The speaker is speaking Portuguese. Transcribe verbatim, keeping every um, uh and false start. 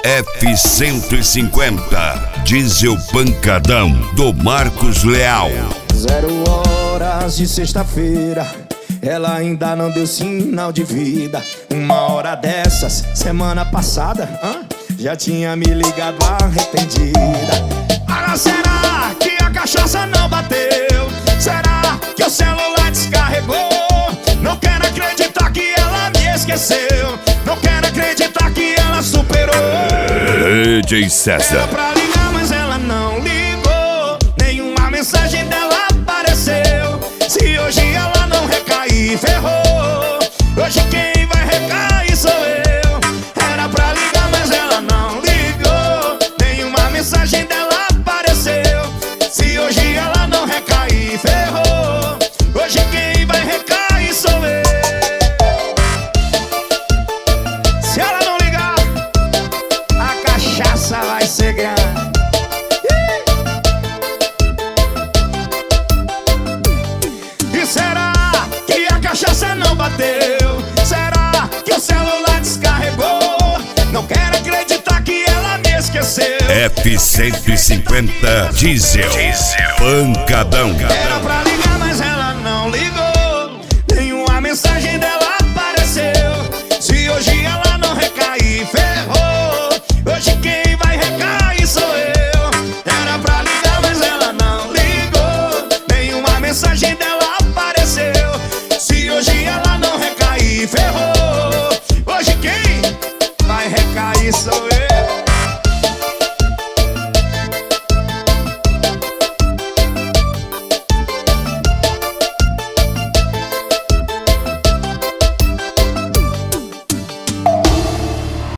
F cento e cinquenta Diesel Pancadão do Marcos Leal. Zero horas de sexta-feira, ela ainda não deu sinal de vida. Uma hora dessas, semana passada, hã? Já tinha me ligado arrependida. Ah, será que a cachaça não bateu? Será que o celular descarregou? Não quero acreditar que ela me esqueceu. Não quero acreditar que ela superou. D J César. Era pra ligar, mas ela não ligou. Nenhuma mensagem dela apareceu. Se hoje ela não recair, ferrou. Hoje quem vai recair sou eu. Era pra ligar, mas ela não ligou. Nenhuma mensagem dela apareceu. Se hoje ela não recair, ferrou. Hoje quem vai recair sou eu. Se ela não ligar, a cachaça vai ser grande. E será que a cachaça não bateu? Será que o celular descarregou? Não quero acreditar que ela me esqueceu. F cento e cinquenta Diesel Pancadão. Era pra ligar, mas ela não ligou. Nenhuma mensagem dela apareceu. Se hoje ela não recair, ferrou. Hoje quem vai recair sou eu. Era pra ligar, mas ela não ligou. Nenhuma mensagem dela apareceu. Se hoje ela não recair, ferrou. Hoje quem vai recair sou eu.